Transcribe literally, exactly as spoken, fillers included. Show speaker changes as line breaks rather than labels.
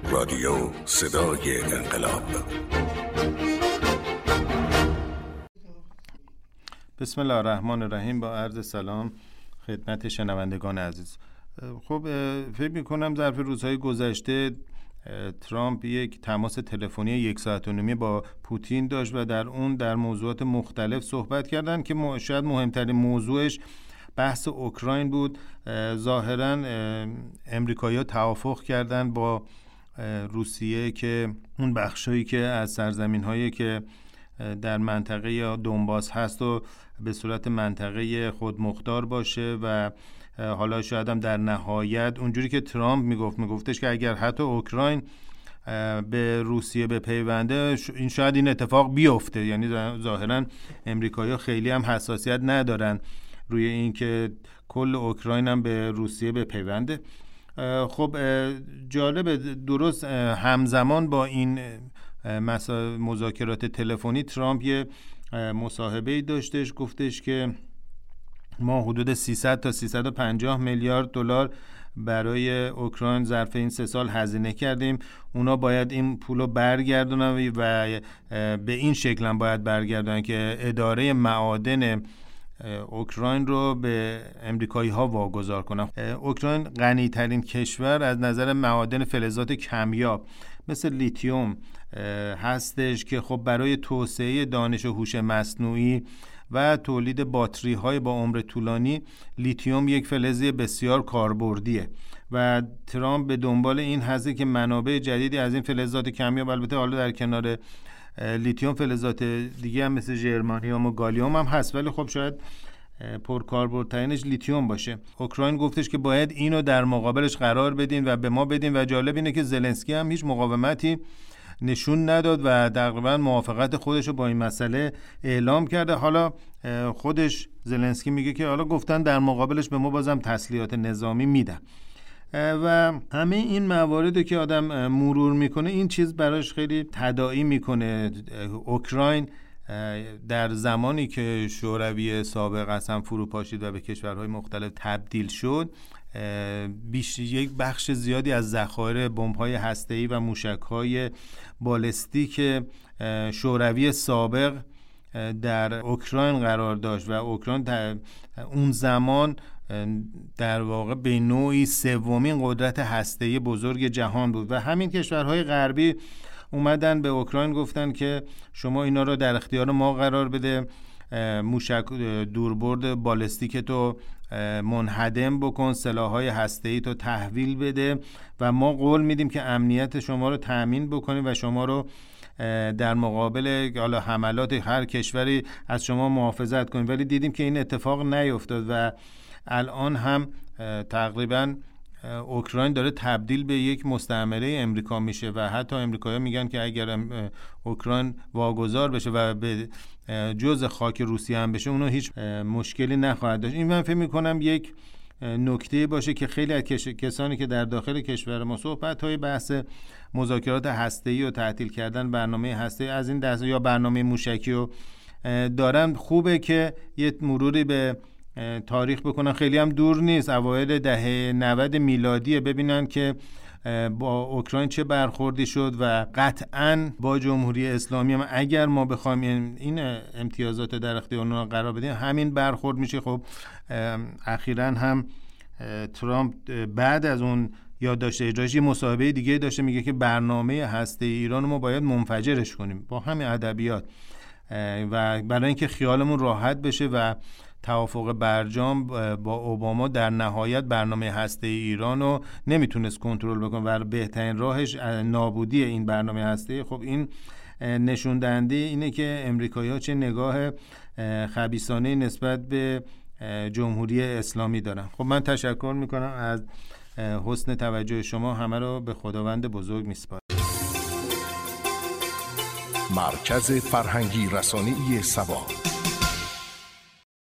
رادیو صدای انقلاب.
بسم الله الرحمن الرحیم. با عرض سلام خدمت شنوندگان عزیز. خب فکر می‌کنم ظرف روزهای گذشته ترامپ یک تماس تلفنی یک ساعت و نیمه با پوتین داشت و در اون در موضوعات مختلف صحبت کردن که شاید مهمترین موضوعش بحث اوکراین بود. ظاهراً امریکایی‌ها توافق کردن با روسیه که اون بخشایی که از سرزمین‌هایی که در منطقه یا دونباس هست و به صورت منطقه خودمختار باشه و حالا شاید هم در نهایت اونجوری که ترامپ میگفت میگفتش که اگر حتی اوکراین به روسیه بپیونده این شاید این اتفاق بیفته. یعنی ظاهراً امریکایی‌ها خیلی هم حساسیت ندارن روی این که کل اوکراین هم به روسیه بپیونده. خب جالبه، درست همزمان با این مذاکرات تلفنی ترامپ یه مصاحبه‌ای داشتش، گفتش که ما حدود سیصد تا سیصد و پنجاه میلیارد دلار برای اوکراین ظرف این سه سال هزینه کردیم. اونا باید این پولو برگردونن و به این شکل هم باید برگردونن که اداره معادن اوکراین رو به امریکایی ها واگذار کنن. اوکراین غنی ترین کشور از نظر معادن فلزات کمیاب مثل لیتیوم هستش که خب برای توسعه دانش و هوش مصنوعی و تولید باتری های با عمر طولانی لیتیوم یک فلز بسیار کاربردیه و ترامپ به دنبال این هسته که منابع جدیدی از این فلزات کمیاب، البته حالا در کنار لیتیوم فلزات دیگه هم مثل ژرمانیوم و گالیوم هم هست، ولی خب شاید پرکاربردترینش لیتیوم باشه. اوکراین گفتش که باید اینو در مقابلش قرار بدین و به ما بدین و جالب اینه که زلنسکی هم هیچ مقاومتی نشون نداد و تقریبا موافقت خودش رو با این مسئله اعلام کرده. حالا خودش زلنسکی میگه که حالا گفتن در مقابلش به ما بازم تسلیحات نظامی میدن و همه این مواردی که آدم مرور میکنه این چیز براش خیلی تداعی میکنه. اوکراین در زمانی که شوروی سابق اصلا فرو پاشید و به کشورهای مختلف تبدیل شد، بیش یک بخش زیادی از ذخایر بمب‌های هسته‌ای و موشک‌های بالستیک شوروی سابق در اوکراین قرار داشت و اوکراین در اون زمان در واقع به نوعی سومین قدرت هسته‌ای بزرگ جهان بود و همین کشورهای غربی اومدن به اوکراین گفتن که شما اینا رو در اختیار ما قرار بده، موشک دوربرد بالستیک تو منهدم بکن، سلاح‌های هسته‌ای تو تحویل بده و ما قول میدیم که امنیت شما رو تأمین بکنیم و شما رو در مقابل حالا حملات هر کشوری از شما محافظت کنیم. ولی دیدیم که این اتفاق نیفتاد و الان هم تقریباً اوکراین داره تبدیل به یک مستعمره امریکا میشه و حتی امریکایی‌ها میگن که اگر اوکراین واگذار بشه و به جز خاک روسیه هم بشه اونو هیچ مشکلی نخواهد داشت. این من فکر میکنم یک نکته باشه که خیلی از کسانی که در داخل کشور ما صحبت‌های بحث مذاکرات هسته‌ای و تعطیل کردن برنامه هسته‌ای از این دست یا برنامه موشکی رو دارن، خوبه که یه مروری به تاریخ بکنن. خیلی هم دور نیست، اوایل دهه نود میلادی، ببینن که با اوکراین چه برخوردی شد و قطعاً با جمهوری اسلامی هم اگر ما بخوایم این امتیازات در اختیار اونها قرار بدیم همین برخورد میشه. خب اخیراً هم ترامپ بعد از اون یادداشت اجرایی مصاحبه دیگه داشته، میگه که برنامه هسته‌ای ایران ما باید منفجرش کنیم با همین ادبیات و برای اینکه خیالمون راحت بشه و توافق برجام با اوباما در نهایت برنامه هسته‌ای ایران رو نمیتونست کنترل بکنه و بهترین راهش نابودی این برنامه هسته‌ای. خب این نشون دهنده اینه که امریکایی‌ها چه نگاه خبیثانه نسبت به جمهوری اسلامی دارن. خب من تشکر میکنم از حسن توجه شما، همه رو به خداوند بزرگ میسپارم.
مرکز فرهنگی رسانه‌ای سبا.